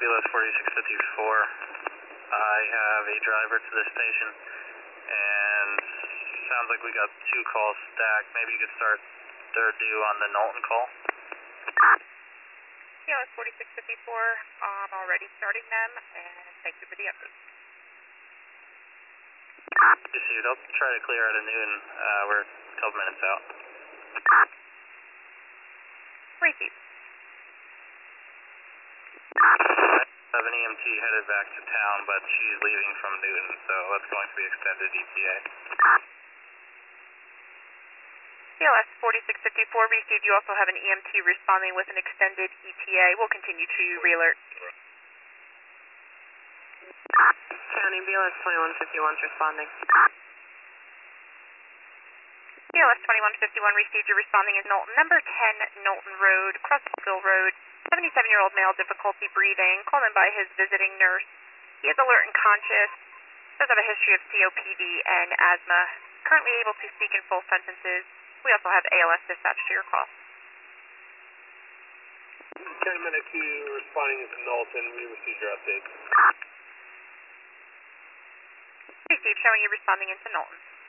BLS 4654. I have a driver to the station, and sounds like we got two calls stacked. Maybe you could start third due on the Knowlton call. BLS 4654, I'm already starting them, and thank you for the update. Received. I'll try to clear out of noon. We're a couple minutes out. Received. I have an EMT headed back to town, but she's leaving from Newton, so that's going to be extended ETA. BLS 4654 received. You also have an EMT responding with an extended ETA. We'll continue to re-alert. County BLS 2151 is responding. BLS 2151 received. You're responding in Knowlton. Number 10 Knowlton Road, Crossville Road. 77-year-old male, difficulty breathing, called in by his visiting nurse. He is alert and conscious, does have a history of COPD and asthma, currently able to speak in full sentences. We also have ALS dispatched to your call. 10 minute to responding into Knowlton. We received your update. Received, showing you responding into Knowlton.